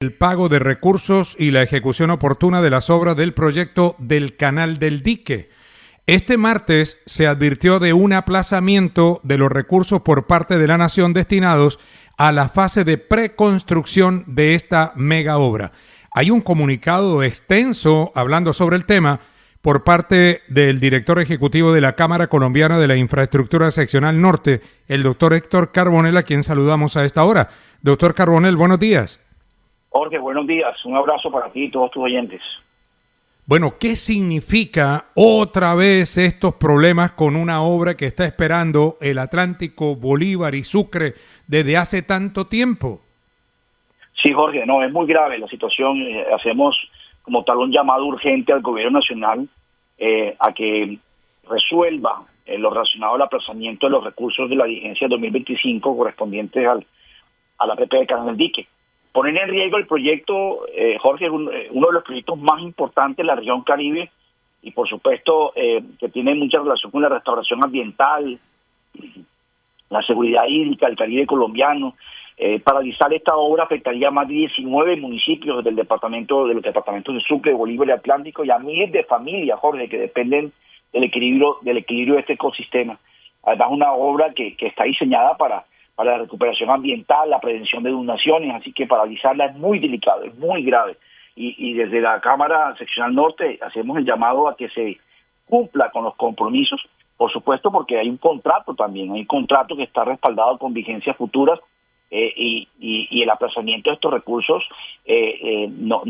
El pago de recursos y la ejecución oportuna de las obras del proyecto del Canal del Dique. Este martes se advirtió de un aplazamiento de los recursos por parte de la Nación destinados a la fase de preconstrucción de esta mega obra. Hay un comunicado extenso hablando sobre el tema por parte del director ejecutivo de la Cámara Colombiana de la Infraestructura Seccional Norte, el doctor Héctor Carbonell, a quien saludamos a esta hora. Doctor Carbonell, buenos días. Jorge, buenos días. Un abrazo para ti y todos tus oyentes. Bueno, ¿qué significa otra vez estos problemas con una obra que está esperando el Atlántico, Bolívar y Sucre desde hace tanto tiempo? Sí, Jorge, no, es muy grave la situación. Hacemos como tal un llamado urgente al gobierno nacional a que resuelva lo relacionado al aplazamiento de los recursos de la vigencia 2025 correspondientes a la PP de Canal del Dique. Poner en riesgo el proyecto, Jorge, es uno de los proyectos más importantes de la región Caribe y por supuesto que tiene mucha relación con la restauración ambiental, la seguridad hídrica, el Caribe colombiano. Paralizar esta obra afectaría a más de 19 municipios de los departamentos de Sucre, Bolívar y Atlántico y a miles de familias, Jorge, que dependen del equilibrio de este ecosistema. Además, una obra que está diseñada para la recuperación ambiental, la prevención de inundaciones, así que paralizarla es muy delicado, es muy grave. Y desde la Cámara Seccional Norte hacemos el llamado a que se cumpla con los compromisos, por supuesto, porque hay un contrato también, hay un contrato que está respaldado con vigencias futuras y el aplazamiento de estos recursos no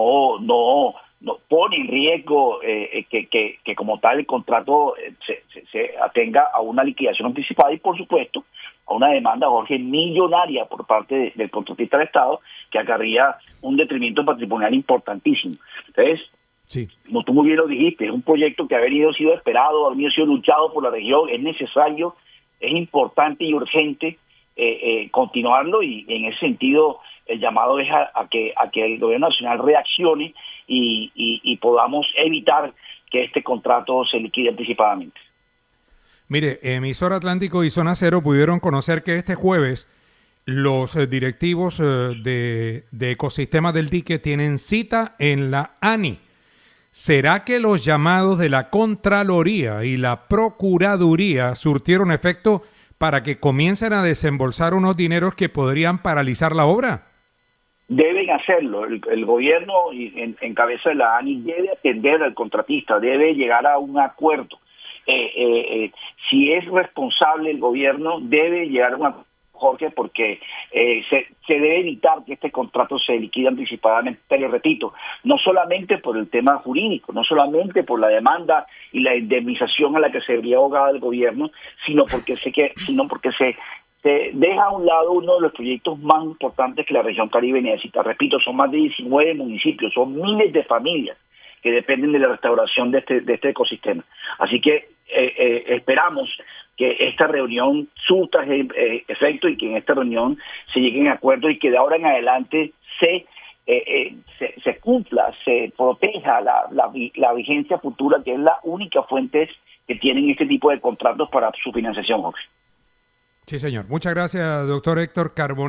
pone en riesgo que como tal el contrato se atenga a una liquidación anticipada y por supuesto a una demanda, Jorge, millonaria por parte del contratista del Estado que acarrea un detrimento patrimonial importantísimo. Entonces, sí, como tú muy bien lo dijiste, es un proyecto que ha sido esperado, ha sido luchado por la región, es necesario, es importante y urgente continuarlo y en ese sentido el llamado es a que el gobierno nacional reaccione y podamos evitar que este contrato se liquide anticipadamente. Mire, Emisora Atlántico y Zona Cero pudieron conocer que este jueves los directivos de Ecosistema del Dique tienen cita en la ANI. ¿Será que los llamados de la Contraloría y la Procuraduría surtieron efecto para que comiencen a desembolsar unos dineros que podrían paralizar la obra? Deben hacerlo. El gobierno en cabeza de la ANI debe atender al contratista, debe llegar a un acuerdo. Si es responsable el gobierno, debe llegar a un acuerdo, Jorge, porque se debe evitar que este contrato se liquide anticipadamente, pero repito, no solamente por el tema jurídico, no solamente por la demanda y la indemnización a la que se vería abogada el gobierno, sino porque se deja a un lado uno de los proyectos más importantes que la región Caribe necesita. Repito, son más de 19 municipios, son miles de familias que dependen de la restauración de este ecosistema. Así que esperamos que esta reunión surta efecto y que en esta reunión se lleguen a acuerdos y que de ahora en adelante se cumpla, se proteja la vigencia futura, que es la única fuente que tienen este tipo de contratos para su financiación, Jorge. Sí, señor. Muchas gracias, doctor Héctor Carbonell.